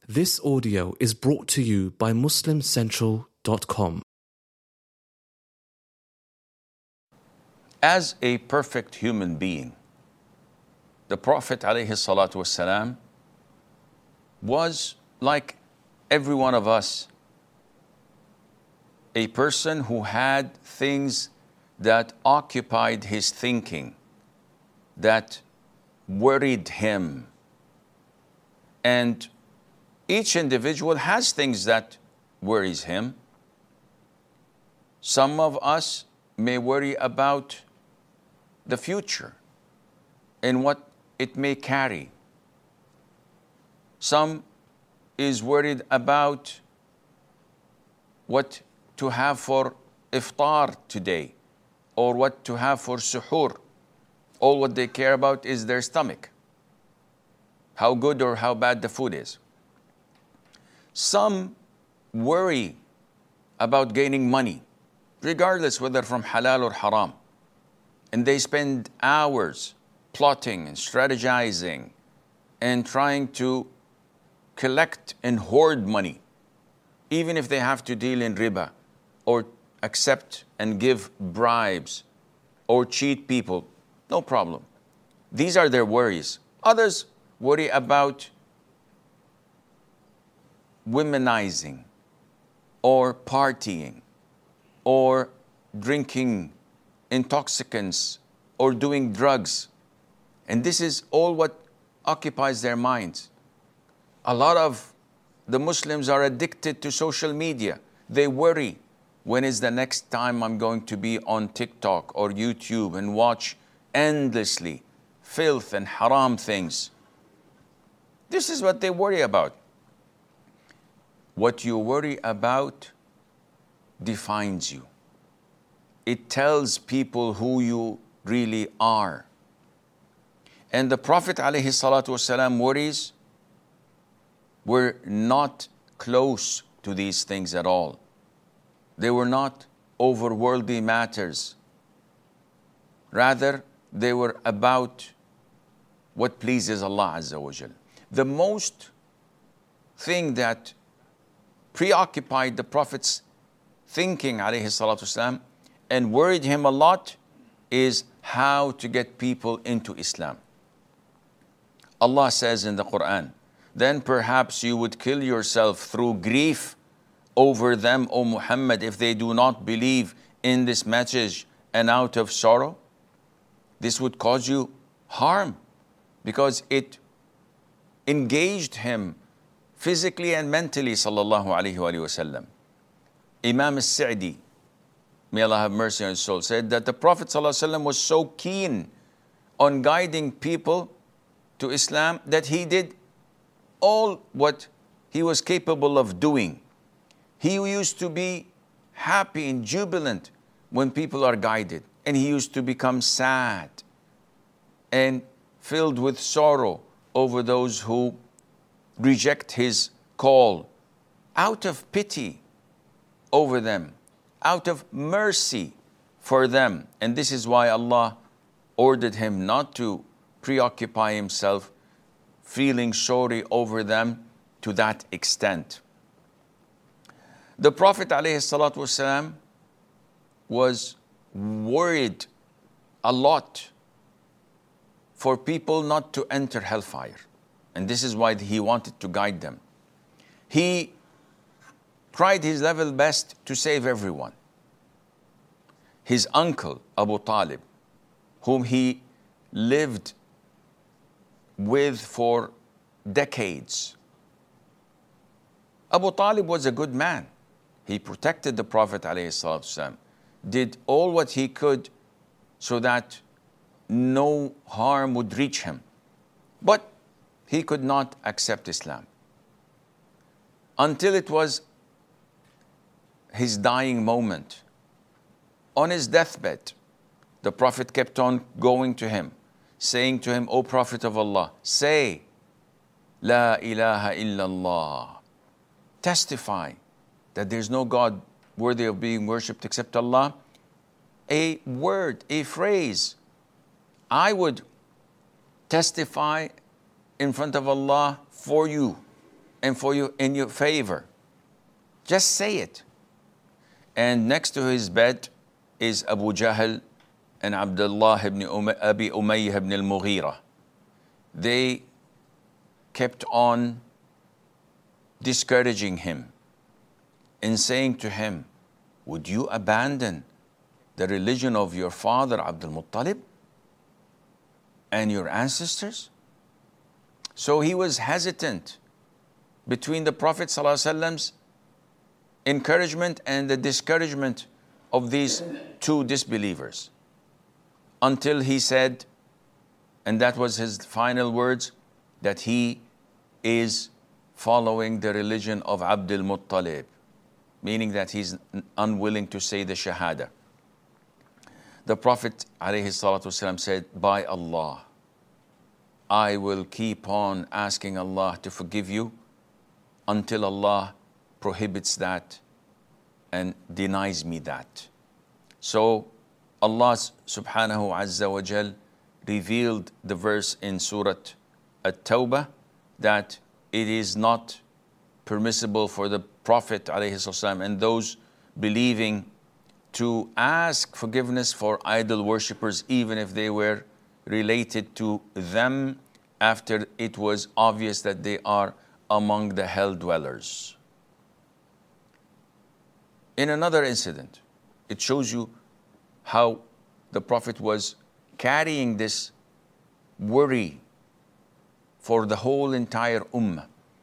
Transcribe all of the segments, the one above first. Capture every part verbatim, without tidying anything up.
This audio is brought to you by Muslim Central dot com. As a perfect human being, the Prophet ﷺ was like every one of us, a person who had things that occupied his thinking, that worried him. And each individual has things that worries him. Some of us may worry about the future and what it may carry. Some is worried about what to have for iftar today or what to have for suhoor. All what they care about is their stomach, how good or how bad the food is. Some worry about gaining money, regardless whether from halal or haram. And they spend hours plotting and strategizing and trying to collect and hoard money, even if they have to deal in riba or accept and give bribes or cheat people, no problem. These are their worries. Others worry about womenizing or partying or drinking intoxicants or doing drugs. And this is all what occupies their minds. A lot of the Muslims are addicted to social media. They worry, when is the next time I'm going to be on TikTok or YouTube and watch endlessly filth and haram things. This is what they worry about. What you worry about defines you. It tells people who you really are. And the Prophet ﷺ worries were not close to these things at all. They were not over worldly matters. Rather, they were about what pleases Allah Azza wa Jal. The most thing that preoccupied the Prophet's thinking ﷺ and worried him a lot is how to get people into Islam. Allah says in the Quran, then perhaps you would kill yourself through grief over them, O Muhammad, if they do not believe in this message and out of sorrow. This would cause you harm because it engaged him physically and mentally, sallallahu alayhi wa sallam. Imam al-Sa'di, may Allah have mercy on his soul, said that the Prophet sallallahu alayhi wa sallam was so keen on guiding people to Islam that he did all what he was capable of doing. He used to be happy and jubilant when people are guided, and he used to become sad and filled with sorrow over those who reject his call, out of pity over them, out of mercy for them. And this is why Allah ordered him not to preoccupy himself feeling sorry over them to that extent. The Prophet ﷺ was worried a lot for people not to enter hellfire. And this is why he wanted to guide them. He tried his level best to save everyone. His uncle, Abu Talib, whom he lived with for decades. Abu Talib was a good man. He protected the Prophet ﷺ, did all what he could so that no harm would reach him. But he could not accept Islam. Until it was his dying moment. On his deathbed, the Prophet kept on going to him, saying to him, O Prophet of Allah, say, La ilaha illallah. Testify that there's no God worthy of being worshipped except Allah. A word, a phrase. I would testify in front of Allah for you and for you in your favor. Just say it. And next to his bed is Abu Jahl and Abdullah ibn um- Abi Umayyah ibn al-Mughira. They kept on discouraging him and saying to him, would you abandon the religion of your father Abdul Muttalib and your ancestors? So he was hesitant between the Prophet ﷺ's encouragement and the discouragement of these two disbelievers, until he said, and that was his final words, that he is following the religion of Abdul Muttalib, meaning that he's unwilling to say the Shahada. The Prophet ﷺ said, by Allah, I will keep on asking Allah to forgive you until Allah prohibits that and denies me that. So Allah subhanahu azza wa jal revealed the verse in Surah At-Tawbah that it is not permissible for the Prophet ﷺ and those believing to ask forgiveness for idol worshippers, even if they were related to them, after it was obvious that they are among the hell dwellers. In another incident, it shows you how the Prophet was carrying this worry for the whole entire ummah.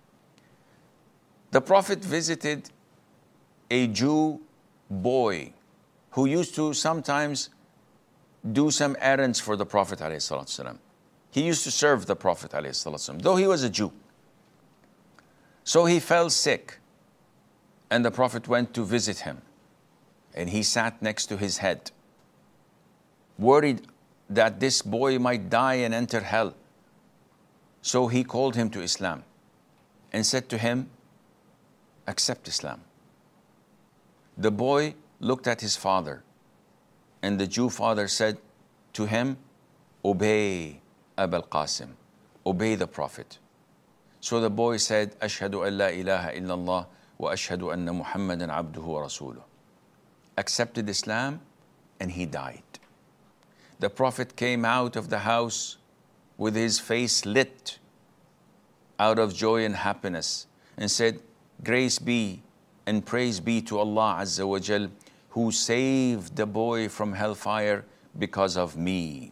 The Prophet visited a Jew boy who used to sometimes do some errands for the Prophet ﷺ. He used to serve the Prophet ﷺ, though he was a Jew. So he fell sick, and the Prophet went to visit him, and he sat next to his head, worried that this boy might die and enter hell. So he called him to Islam and said to him, accept Islam. The boy looked at his father, and the Jew father said to him, obey Abul Qasim, obey the Prophet. So the boy said, Ashhadu an la ilaha illallah wa ashhadu anna Muhammadan abduhu wa rasuluh. Accepted Islam, and he died. The Prophet came out of the house with his face lit out of joy and happiness and said, grace be and praise be to Allah Azza wa Jal, who saved the boy from hellfire because of me.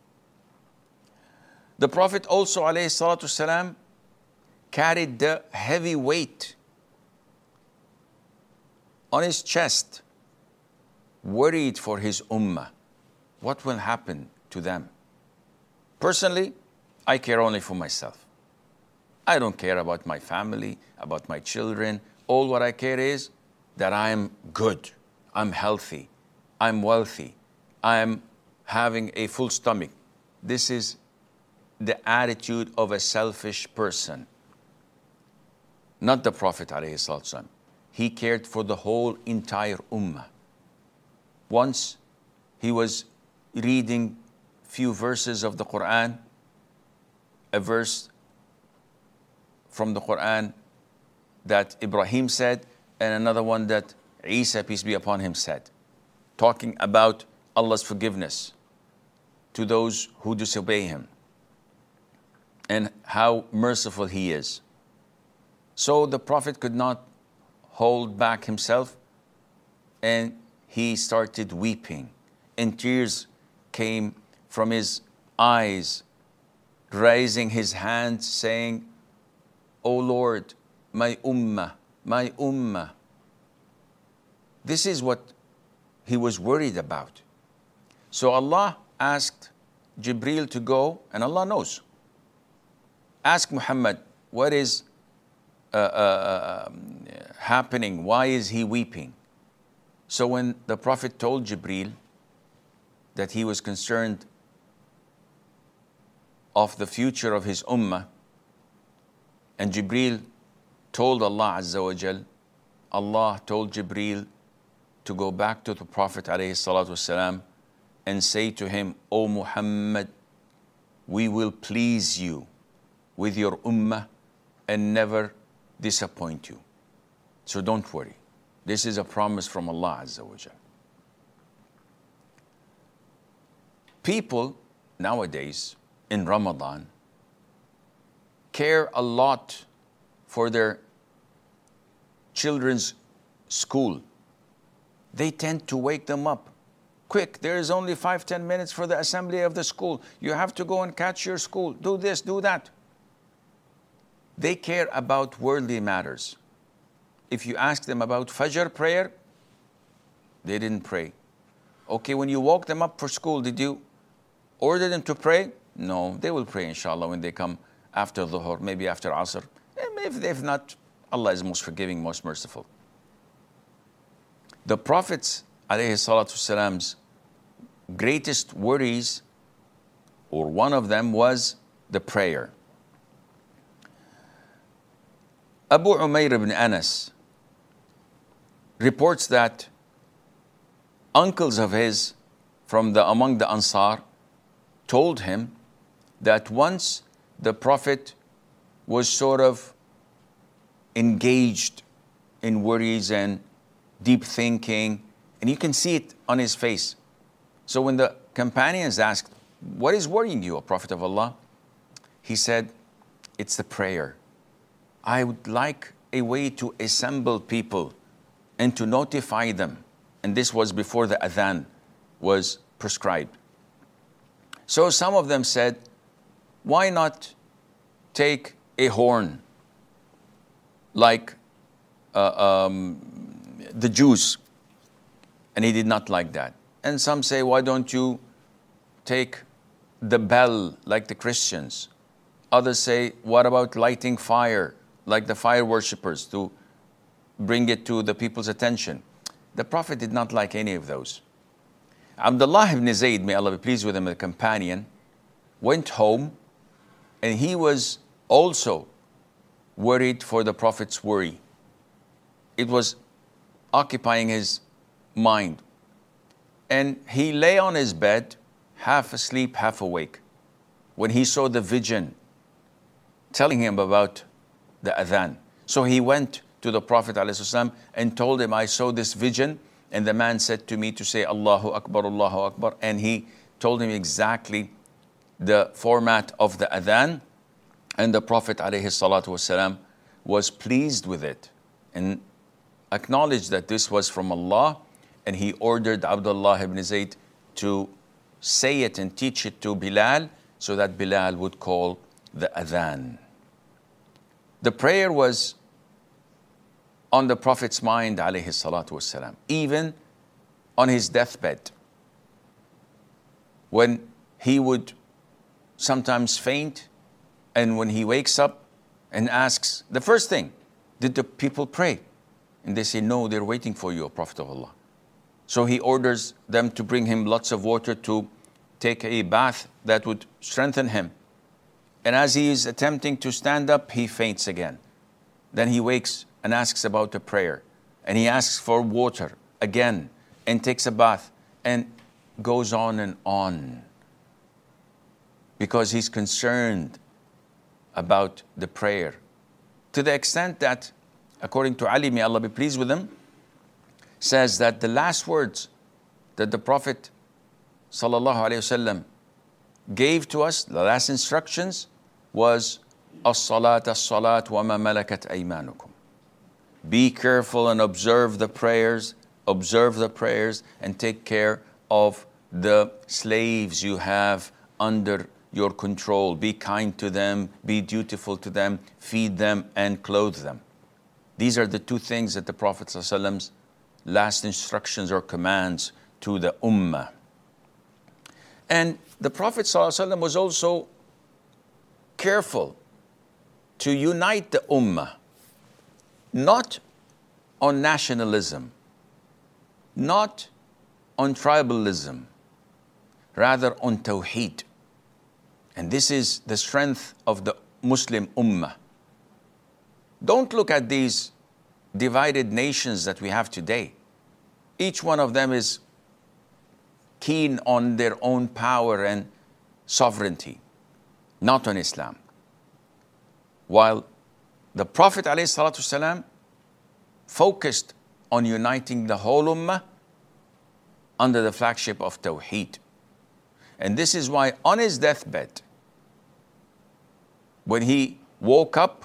The Prophet also alayhi salatu salam carried the heavy weight on his chest, worried for his ummah. What will happen to them? Personally, I care only for myself. I don't care about my family, about my children. All what I care is that I'm good, I'm healthy, I'm wealthy, I'm having a full stomach. This is the attitude of a selfish person. Not the Prophet ﷺ. He cared for the whole entire ummah. Once he was reading few verses of the Quran, a verse from the Quran that Ibrahim said, and another one that Isa, peace be upon him, said, talking about Allah's forgiveness to those who disobey him and how merciful he is. So the Prophet could not hold back himself, and he started weeping, and tears came from his eyes, raising his hand saying, O Lord, my ummah, my ummah. This is what he was worried about. So Allah asked Jibreel to go, and Allah knows. Ask Muhammad, what is uh, uh, happening? Why is he weeping? So when the Prophet told Jibreel that he was concerned of the future of his ummah, and Jibreel told Allah Azza wa Jal, Allah told Jibreel to go back to the Prophet alayhi salatu wasalam and say to him, O Muhammad, we will please you with your ummah and never disappoint you. So don't worry. This is a promise from Allah Azza wa Jal. People nowadays in Ramadan care a lot for their children's school. They tend to wake them up. Quick, there is only five, ten minutes for the assembly of the school. You have to go and catch your school. Do this, do that. They care about worldly matters. If you ask them about Fajr prayer, they didn't pray. Okay, when you woke them up for school, did you order them to pray? No, they will pray inshallah when they come after Dhuhr, maybe after Asr. If they've not, Allah is most forgiving, most merciful. The Prophet's alayhi salatu salam's greatest worries, or one of them, was the prayer. Abu Umayr ibn Anas reports that uncles of his from the among the Ansar told him that once the Prophet was sort of engaged in worries and deep thinking, and you can see it on his face. So when the companions asked, "What is worrying you, O Prophet of Allah?" he said, "It's the prayer. I would like a way to assemble people and to notify them." And this was before the adhan was prescribed. So some of them said, "Why not take a horn like uh, um, the Jews?" And he did not like that. And some say, "Why don't you take the bell like the Christians?" Others say, "What about lighting fire like the fire worshippers to bring it to the people's attention?" The Prophet did not like any of those. Abdullah ibn Zayd, may Allah be pleased with him, a companion, went home, and he was also worried for the Prophet's worry. It was occupying his mind. And he lay on his bed, half asleep, half awake, when he saw the vision telling him about the adhan. So he went to the Prophet ﷺ and told him, "I saw this vision, and the man said to me to say Allahu Akbar, Allahu Akbar." And he told him exactly the format of the adhan, and the Prophet ﷺ was pleased with it and acknowledged that this was from Allah, and he ordered Abdullah ibn Zayd to say it and teach it to Bilal so that Bilal would call the adhan. The prayer was on the Prophet's mind, alayhi salatu wasalam, even on his deathbed, when he would sometimes faint, and when he wakes up and asks, the first thing, "Did the people pray?" And they say, "No, they're waiting for you, O Prophet of Allah." So he orders them to bring him lots of water to take a bath that would strengthen him. And as he is attempting to stand up, he faints again. Then he wakes and asks about the prayer. And he asks for water again and takes a bath and goes on and on, because he's concerned about the prayer. To the extent that, according to Ali, may Allah be pleased with him, says that the last words that the Prophet sallallahu alaihi wasallam gave to us, the last instructions, was as-salat as-salat wa ma malakat aymanukum. Be careful and observe the prayers, observe the prayers, and take care of the slaves you have under your control. Be kind to them, be dutiful to them, feed them and clothe them. These are the two things that the Prophet ﷺ's last instructions or commands to the ummah. And the Prophet ﷺ was also careful to unite the ummah, not on nationalism, not on tribalism, rather on tawheed. And this is the strength of the Muslim ummah. Don't look at these divided nations that we have today. Each one of them is keen on their own power and sovereignty, not on Islam. While the Prophet ﷺ focused on uniting the whole ummah under the flagship of Tawheed. And this is why on his deathbed, when he woke up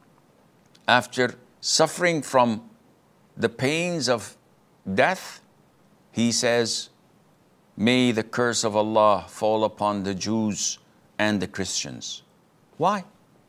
after suffering from the pains of death, he says, "May the curse of Allah fall upon the Jews and the Christians." Why?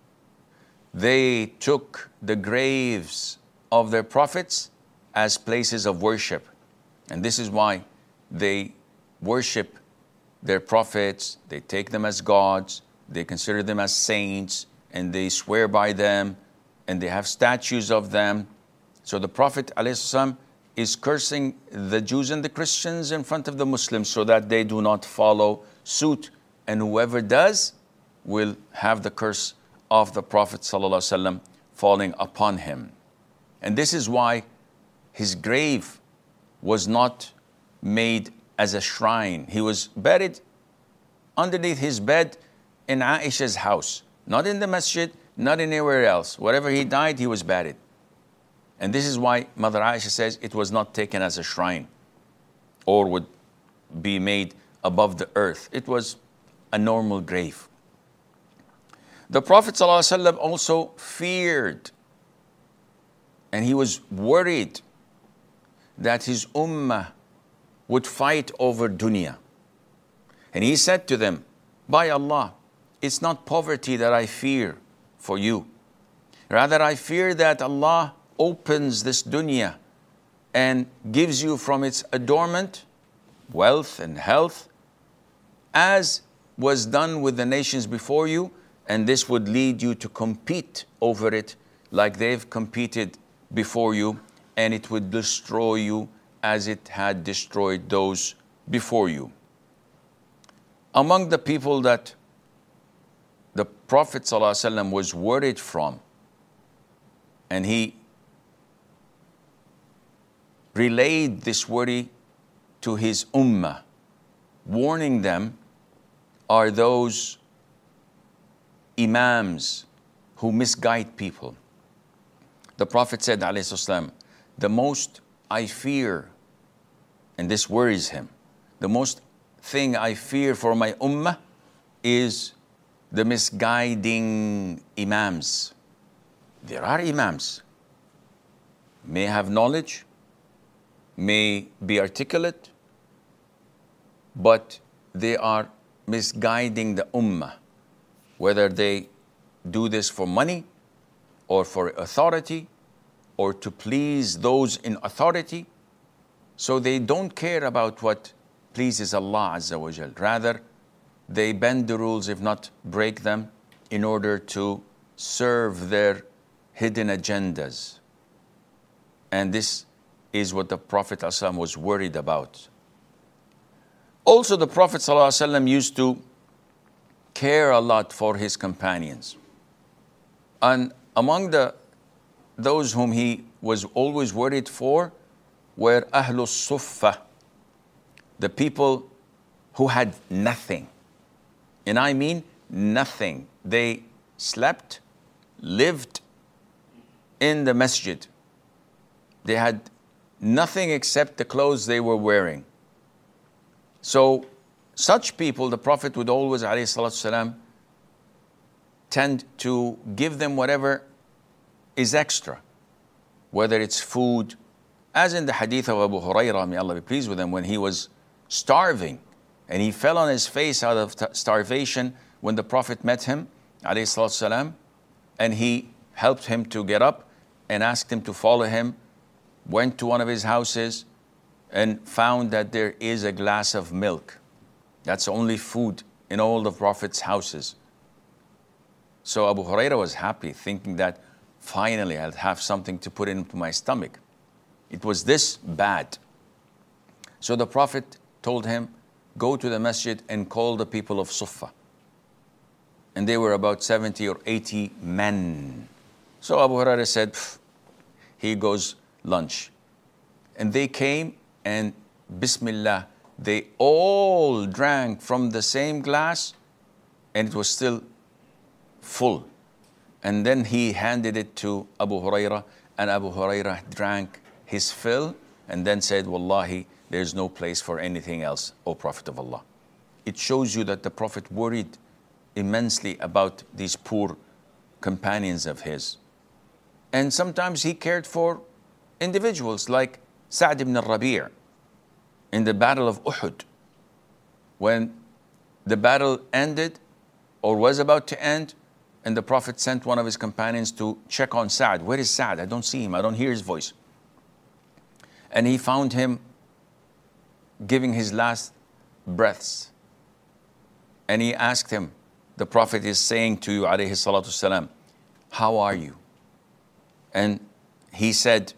They took the graves of their prophets as places of worship. And this is why they worship their prophets, they take them as gods, they consider them as saints, and they swear by them, and they have statues of them. So the Prophet ﷺ is cursing the Jews and the Christians in front of the Muslims so that they do not follow suit. And whoever does will have the curse of the Prophet ﷺ falling upon him. And this is why his grave was not made as a shrine. He was buried underneath his bed in Aisha's house, not in the masjid, not anywhere else. Wherever he died, he was buried. And this is why Mother Aisha says it was not taken as a shrine or would be made above the earth. It was a normal grave. The Prophet ﷺ also feared and he was worried that his ummah would fight over dunya. And he said to them, "By Allah, it's not poverty that I fear for you. Rather, I fear that Allah opens this dunya and gives you from its adornment, wealth and health, as was done with the nations before you, and this would lead you to compete over it like they've competed before you, and it would destroy you as it had destroyed those before you." Among the people that the Prophet ﷺ was worried from, and he relayed this worry to his ummah, warning them, are those imams who misguide people. The Prophet said, ﷺ, "The most I fear," and this worries him, "the most thing I fear for my ummah is the misguiding imams." There are imams, may have knowledge, may be articulate, but they are misguiding the ummah, whether they do this for money or for authority or to please those in authority. So they don't care about what pleases Allah Azza wa Jal. Rather, they bend the rules, if not break them, in order to serve their hidden agendas. And this is what the Prophet ﷺ was worried about. Also, the Prophet ﷺ used to care a lot for his companions. And among the those whom he was always worried for were Ahlus Suffah, the people who had nothing. And I mean nothing. They slept, lived in the masjid. They had nothing except the clothes they were wearing. So such people, the Prophet would always, alayhi salatu salam, tend to give them whatever is extra, whether it's food, as in the hadith of Abu Hurairah, may Allah be pleased with him, when he was starving and he fell on his face out of t- starvation when the Prophet met him, alayhi salatu salam, and he helped him to get up and asked him to follow him, went to one of his houses and found that there is a glass of milk. That's only food in all the Prophet's houses. So Abu Hurairah was happy, thinking that finally I'll have something to put into my stomach. It was this bad. So the Prophet told him, "Go to the masjid and call the people of Suffah." And they were about seventy or eighty men. So Abu Hurairah said, "Here goes lunch." And they came and Bismillah, they all drank from the same glass and it was still full. And then he handed it to Abu Hurairah, and Abu Hurairah drank his fill and then said, Wallahi, there's no place for anything else, O Prophet of Allah. It shows you that the Prophet worried immensely about these poor companions of his. And sometimes he cared for individuals like Sa'd ibn al-Rabi' in the Battle of Uhud. When the battle ended or was about to end, and the Prophet sent one of his companions to check on Sa'd. Where is Sa'd? I don't see him. I don't hear his voice. And he found him giving his last breaths. And he asked him, the Prophet is saying to you, alayhi salatu salam, how are you? And he said,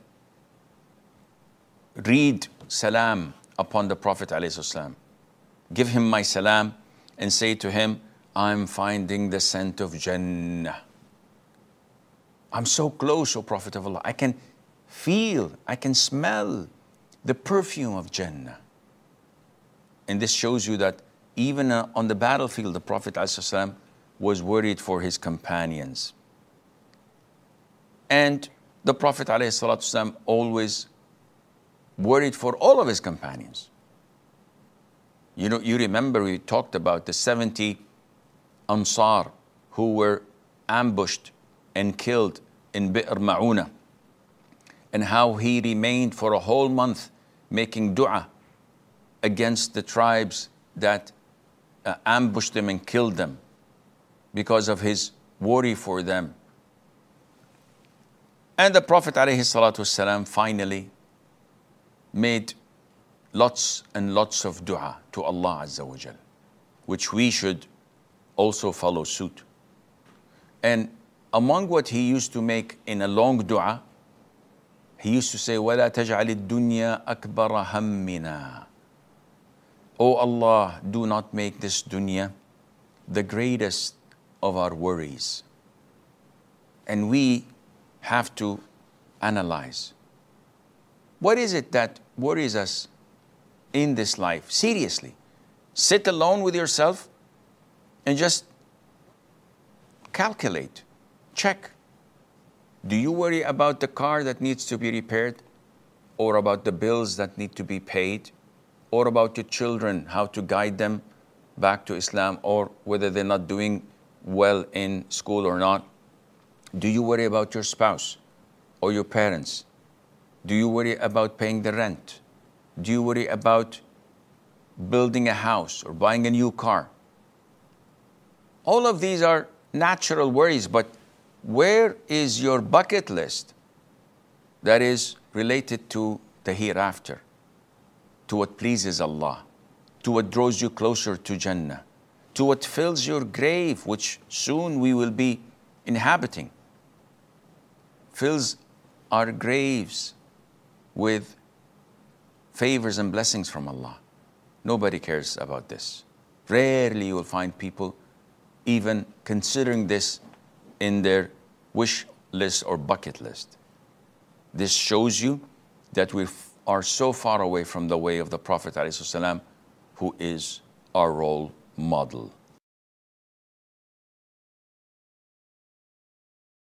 read salam upon the Prophet alayhi salam. Give him my salam and say to him, I'm finding the scent of Jannah. I'm so close, O Prophet of Allah. I can feel, I can smell the perfume of Jannah. And this shows you that even uh, on the battlefield, the Prophet ﷺ was worried for his companions. And the Prophet ﷺ always worried for all of his companions. You know, you remember we talked about the seventy Ansar who were ambushed and killed in Bi'r Ma'una, and how he remained for a whole month making dua against the tribes that uh, ambushed them and killed them because of his worry for them. And the Prophet ﷺ finally made lots and lots of dua to Allah Azza wa Jal, which we should also follow suit. And among what he used to make in a long dua, he used to say, وَلَا تَجْعَلِ الدُّنْيَا أَكْبَرَ هَمِّنَا. O Allah, do not make this dunya the greatest of our worries. And we have to analyze, what is it that worries us in this life? Seriously, sit alone with yourself and just calculate, check. Do you worry about the car that needs to be repaired, or about the bills that need to be paid, or about your children, how to guide them back to Islam, or whether they're not doing well in school or not? Do you worry about your spouse or your parents? Do you worry about paying the rent? Do you worry about building a house or buying a new car? All of these are natural worries, but where is your bucket list that is related to the hereafter, to what pleases Allah, to what draws you closer to Jannah, to what fills your grave, which soon we will be inhabiting, fills our graves with favors and blessings from Allah? Nobody cares about this. Rarely you will find people even considering this in their wish list or bucket list. This shows you that we are so far away from the way of the Prophet ﷺ, who is our role model.